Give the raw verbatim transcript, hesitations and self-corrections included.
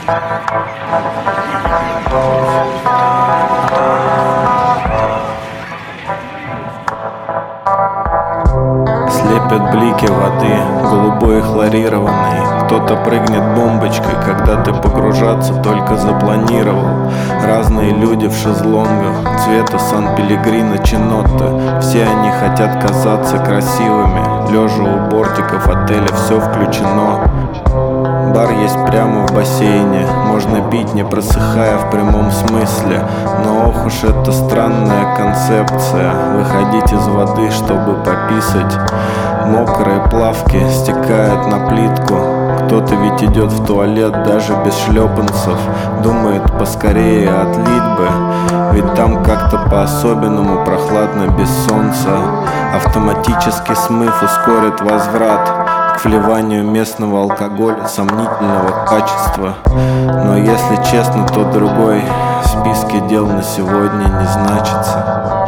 Слепят блики воды, голубой и хлорированный. Кто-то прыгнет бомбочкой, когда ты погружаться только запланировал. Разные люди в шезлонгах, цвета Сан-Пеллегрино Чинотто. Все они хотят казаться красивыми. Лежа у бортиков отеля все включено. Бар есть прямо в бассейне. Можно пить, не просыхая в прямом смысле. Но ох уж это странная концепция. Выходить из воды, чтобы пописать. Мокрые плавки стекают на плитку. Кто-то ведь идет в туалет даже без шлепанцев. Думает поскорее отлить бы, ведь там как-то по-особенному прохладно без солнца. Автоматический смыв ускорит возврат к вливанию местного алкоголя сомнительного качества. Но если честно, то другой в списке дел на сегодня не значится.